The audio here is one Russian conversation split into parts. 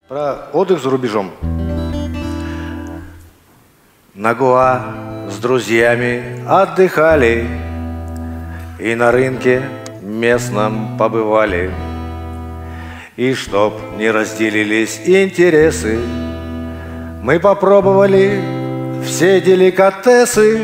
Про отдых за рубежом. На Гоа с друзьями отдыхали и на рынке местном побывали. И чтоб не разделились интересы, мы попробовали все деликатесы.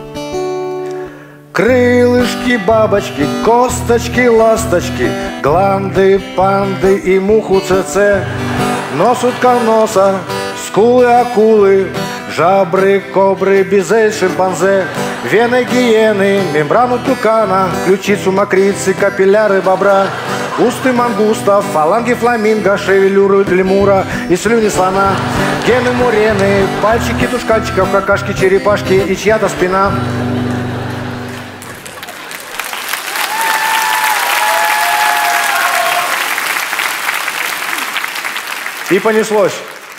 Крылышки, бабочки, косточки, ласточки, гланды, панды и муху ЦЦ, нос утконоса, скулы акулы, жабры, кобры, бизель, шимпанзе, вены гиены, мембрану тукана, ключицу мокрицы, капилляры бобра, усты мангуста, фаланги фламинго, шевелюры лемура и слюни слона, гены мурены, пальчики тушканчиков, какашки черепашки и чья-то спина. И понеслось.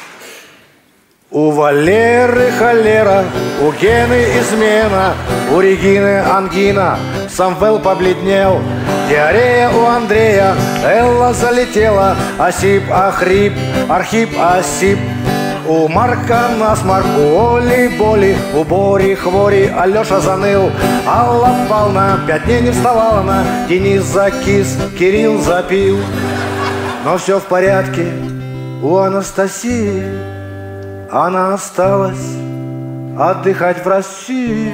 У Валеры холера, у Гены измена, у Регины ангина, Самвел побледнел, диарея у Андрея, Элла залетела, Осип охрип, Архип осип. У Марка насморк, у Оли боли, у Бори хвори, Алеша заныл, Алла Павловна 5 дней не вставала она, Денис закис, Кирилл запил. Но все в порядке у Анастасии, она осталась отдыхать в России,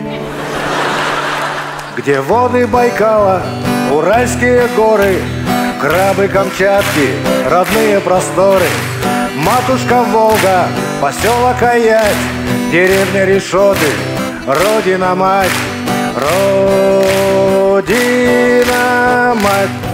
где воды Байкала, Уральские горы, крабы Камчатки, родные просторы, матушка Волга, поселок Аять, деревня Решоты, родина мать, родина мать.